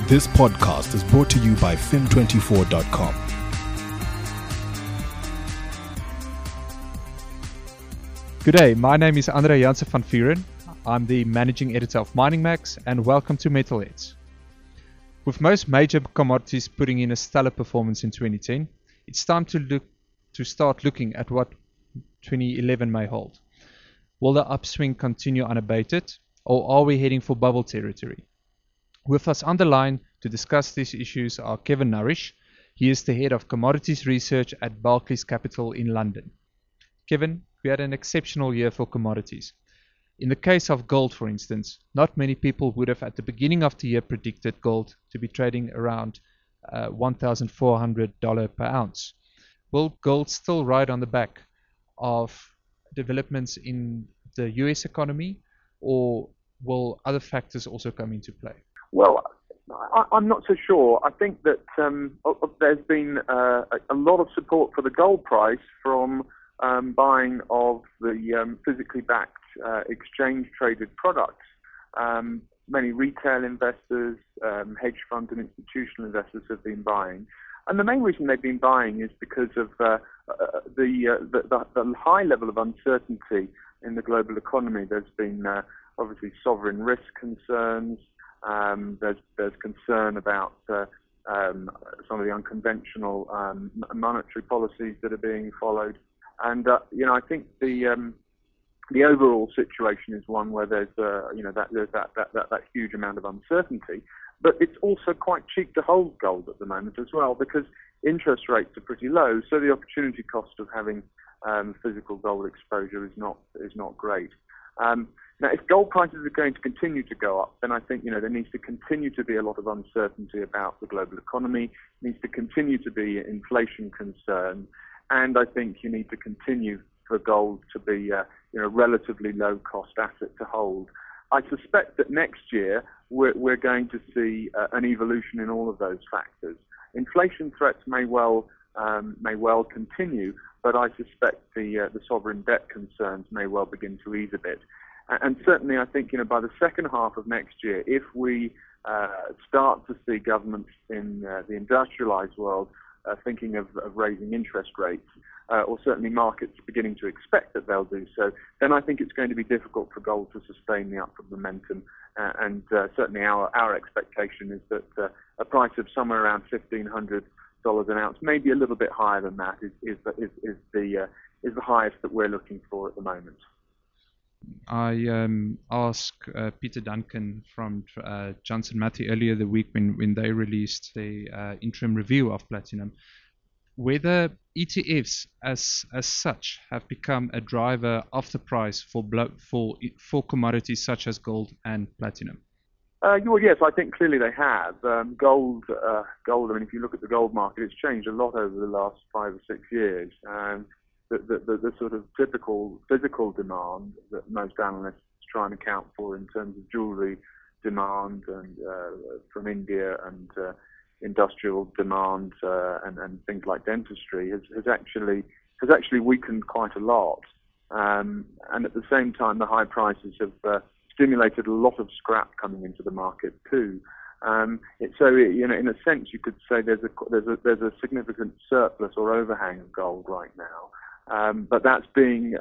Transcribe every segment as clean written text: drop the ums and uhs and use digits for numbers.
This podcast is brought to you by fin24.com. Good day, my name is Andre Jansen van Vuren. I'm the managing editor of Mining Max, and welcome to Metalheads. With most major commodities putting in a stellar performance in 2010, it's time to start looking at what 2011 may hold. Will the upswing continue unabated, or are we heading for bubble territory? With us on the line to discuss these issues are Kevin Nourish. He is the head of commodities research at Barclays Capital in London. Kevin, we had an exceptional year for commodities. In the case of gold, for instance, not many people would have at the beginning of the year predicted gold to be trading around $1,400 per ounce. Will gold still ride on the back of developments in the US economy, or will other factors also come into play? Well, I'm not so sure. I think that there's been a lot of support for the gold price from buying of the physically backed exchange-traded products. Many retail investors, hedge funds and institutional investors have been buying. And the main reason they've been buying is because of the high level of uncertainty in the global economy. There's been obviously sovereign risk concerns. There's concern about some of the unconventional monetary policies that are being followed. And I think the overall situation is one where there's that huge amount of uncertainty, but it's also quite cheap to hold gold at the moment as well, because interest rates are pretty low, so the opportunity cost of having physical gold exposure is not great. Now, if gold prices are going to continue to go up, then I think there needs to continue to be a lot of uncertainty about the global economy. Needs to continue to be inflation concern. And I think you need to continue for gold to be a relatively low-cost asset to hold. I suspect that next year we're going to see an evolution in all of those factors. Inflation threats may well continue, but I suspect the sovereign debt concerns may well begin to ease a bit. And certainly, I think by the second half of next year, if we start to see governments in the industrialized world thinking of raising interest rates, or certainly markets beginning to expect that they'll do so, then I think it's going to be difficult for gold to sustain the upward momentum. And certainly our expectation is that a price of somewhere around $1,500 an ounce, maybe a little bit higher than that, is the highest that we're looking for at the moment. I asked Peter Duncan from Johnson Matthey earlier the week when they released the interim review of platinum, whether ETFs as such have become a driver of the price for commodities such as gold and platinum. Well, yes, I think clearly they have. Gold. I mean, if you look at the gold market, it's changed a lot over the last 5 or 6 years. The sort of typical physical demand that most analysts try and account for in terms of jewelry demand and from India and industrial demand and things like dentistry has actually weakened quite a lot. And at the same time, the high prices have stimulated a lot of scrap coming into the market too. So in a sense, you could say there's a significant surplus or overhang of gold right now. But that's being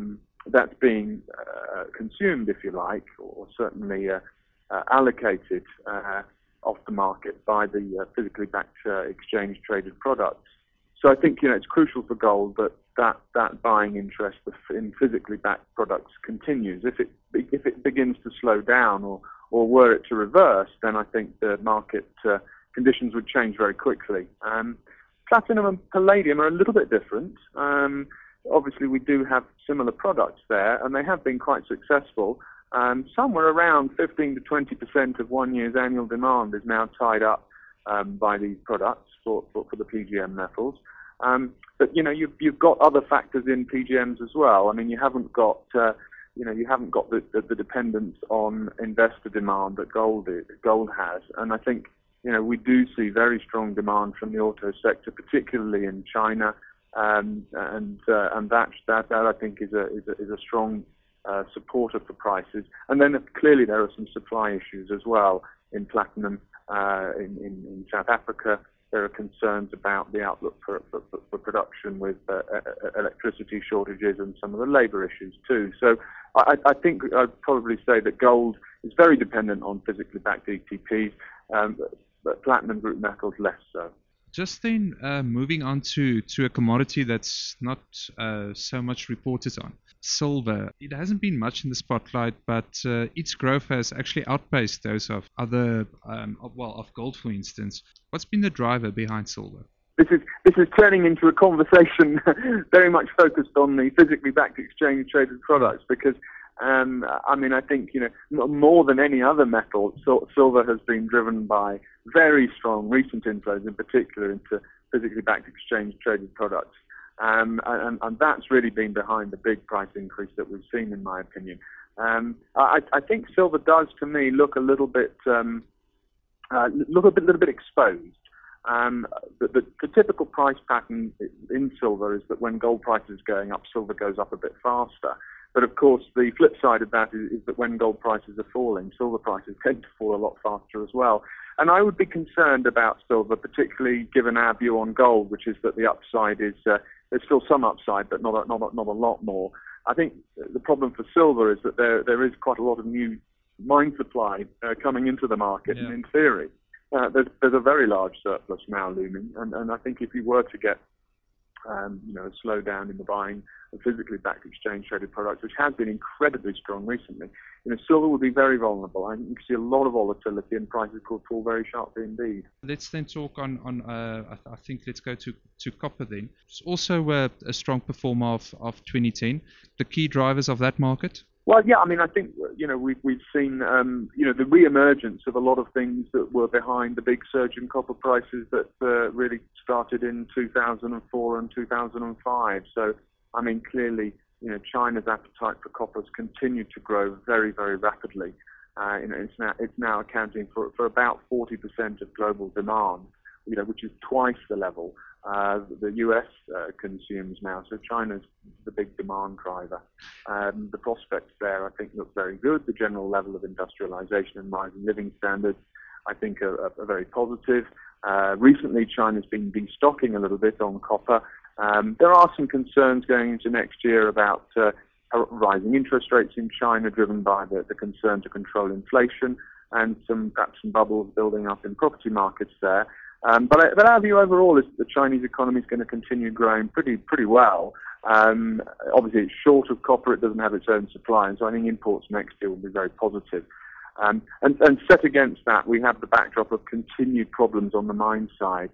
consumed, if you like, or certainly allocated off the market by the physically backed exchange-traded products. So I think it's crucial for gold that buying interest in physically backed products continues. If it begins to slow down, or were it to reverse, then I think the market conditions would change very quickly. Platinum and palladium are a little bit different. Obviously, we do have similar products there, and they have been quite successful. Somewhere around 15 to 20% of 1 year's annual demand is now tied up by these products for the PGM metals. But you've got other factors in PGMs as well. I mean, you haven't got the dependence on investor demand that gold has, and I think we do see very strong demand from the auto sector, particularly in China. And that I think is a strong supporter for prices. And then clearly there are some supply issues as well in platinum in South Africa. There are concerns about the outlook for production with electricity shortages and some of the labour issues too. So I think I'd probably say that gold is very dependent on physically backed ETPs, but platinum group metals less so. Just then, moving on to a commodity that's not so much reported on, silver. It hasn't been much in the spotlight, but its growth has actually outpaced those of other, of gold, for instance. What's been the driver behind silver? This is turning into a conversation very much focused on the physically backed exchange traded products because. I think, more than any other metal, silver has been driven by very strong recent inflows, in particular into physically backed exchange traded products. And that's really been behind the big price increase that we've seen, in my opinion. I think silver does, to me, look a little bit exposed. The typical price pattern in silver is that when gold price is going up, silver goes up a bit faster. But of course, the flip side of that is that when gold prices are falling, silver prices tend to fall a lot faster as well. And I would be concerned about silver, particularly given our view on gold, which is that the upside is there's still some upside, but not a lot more. I think the problem for silver is that there is quite a lot of new mine supply coming into the market, and in theory, there's a very large surplus now looming. And I think if you were to get a slowdown in the buying of physically backed exchange traded products, which has been incredibly strong recently, silver would be very vulnerable. I think you can see a lot of volatility and prices could fall very sharply indeed. Let's then talk on I think let's go to copper then. It's also a strong performer of 2010. The key drivers of that market? Well, yeah, I think, we've seen, the re-emergence of a lot of things that were behind the big surge in copper prices that really started in 2004 and 2005. So, clearly, China's appetite for copper has continued to grow very, very rapidly. It's now accounting for about 40% of global demand, which is twice the level the US consumes now. So China's the big demand driver. The prospects there, I think, look very good. The general level of industrialization and rising living standards, I think, are very positive. Recently, China's been destocking a little bit on copper. There are some concerns going into next year about rising interest rates in China, driven by the concern to control inflation, and perhaps some bubbles building up in property markets there. But our view overall is that the Chinese economy is going to continue growing pretty well. Obviously, it's short of copper; it doesn't have its own supply, and so I think imports next year will be very positive. And set against that, we have the backdrop of continued problems on the mine side.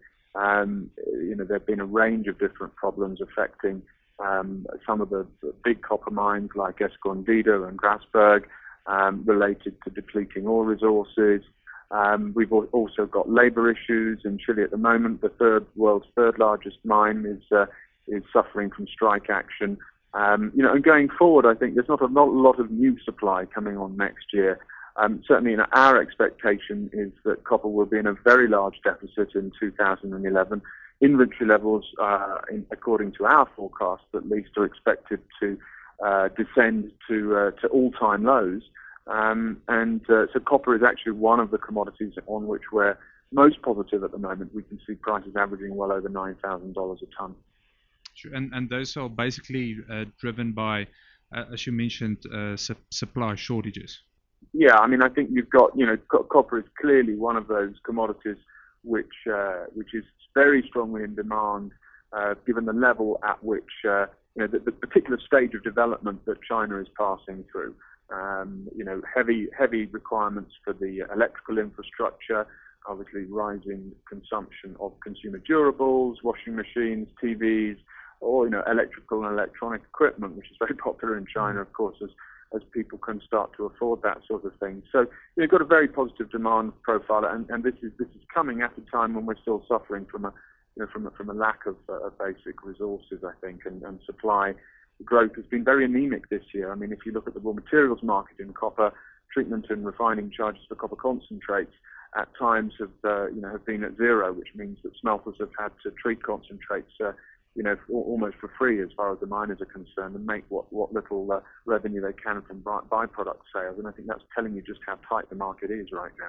There have been a range of different problems affecting some of the big copper mines like Escondida and Grasberg, related to depleting ore resources. We've also got labour issues in Chile at the moment. The world's third largest mine is suffering from strike action. And going forward, I think there's not a lot of new supply coming on next year. Certainly, our expectation is that copper will be in a very large deficit in 2011. Inventory levels, according to our forecast at least, are expected to descend to all-time lows. So copper is actually one of the commodities on which we're most positive at the moment. We can see prices averaging well over $9,000 a ton. Sure. And those are basically driven by, as you mentioned, supply shortages. Yeah, I think you've got, copper is clearly one of those commodities which is very strongly in demand, given the level at which, the particular stage of development that China is passing through. Heavy requirements for the electrical infrastructure, obviously rising consumption of consumer durables, washing machines, TVs, or, electrical and electronic equipment, which is very popular in China, of course, as people can start to afford that sort of thing. So you've got a very positive demand profile, and this is coming at a time when we're still suffering from a lack of basic resources, I think, and supply growth has been very anemic this year. If you look at the raw materials market in copper, treatment and refining charges for copper concentrates at times have been at zero, which means that smelters have had to treat concentrates almost for free as far as the miners are concerned, and make what little revenue they can from byproduct sales. And I think that's telling you just how tight the market is right now.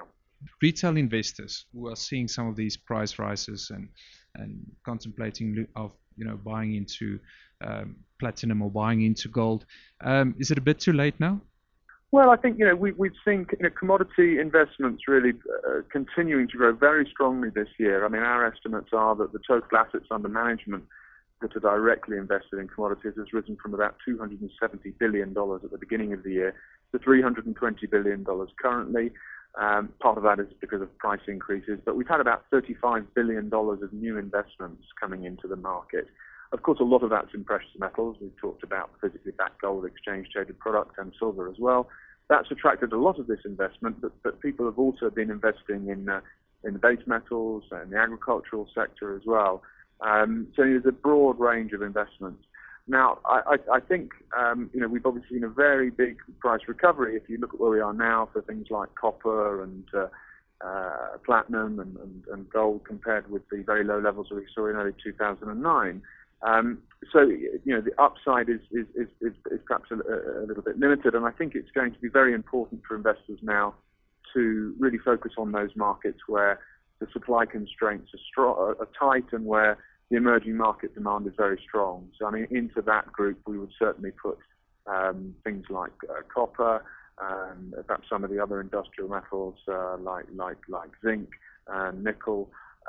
retail investors who are seeing some of these price rises and contemplating of buying into platinum or buying into gold, is it a bit too late now? Well, I think we've seen commodity investments really continuing to grow very strongly this year. I mean, our estimates are that the total assets under management that are directly invested in commodities has risen from about $270 billion at the beginning of the year to $320 billion currently. Part of that is because of price increases, but we've had about $35 billion of new investments coming into the market. Of course, a lot of that's in precious metals. We've talked about physically backed gold, exchange-traded product, and silver as well. That's attracted a lot of this investment, but people have also been investing in the base metals and the agricultural sector as well. So there's a broad range of investments. Now, I think we've obviously seen a very big price recovery. If you look at where we are now for things like copper and platinum and gold compared with the very low levels that we saw in early 2009. So the upside is perhaps a little bit limited, and I think it's going to be very important for investors now to really focus on those markets where the supply constraints are tight and where the emerging market demand is very strong. So, I mean, into that group, we would certainly put things like copper, perhaps some of the other industrial metals like zinc and nickel,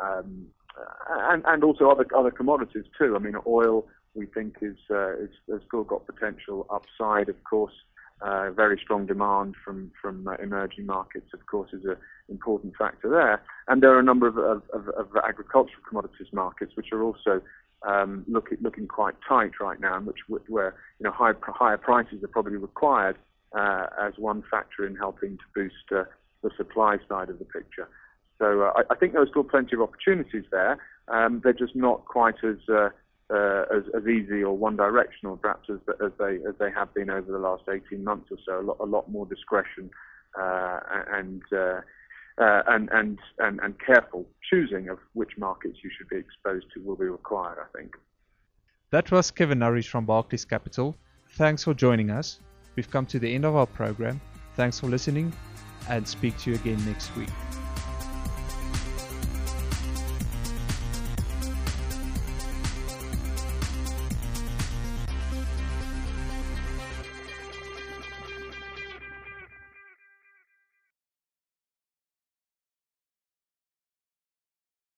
and also other commodities too. I mean, oil we think has still got potential upside. Of course, very strong demand from emerging markets, of course, is an important factor there. And there are a number of agricultural commodities markets which are also looking quite tight right now, and where higher prices are probably required as one factor in helping to boost the supply side of the picture. So I think there are still plenty of opportunities there. They're just not quite as easy or one-directional, perhaps, as they have been over the last 18 months or so. A lot more discretion and careful choosing of which markets you should be exposed to will be required, I think. That was Kevin Norridge from Barclays Capital. Thanks for joining us. We've come to the end of our program. Thanks for listening, and speak to you again next week.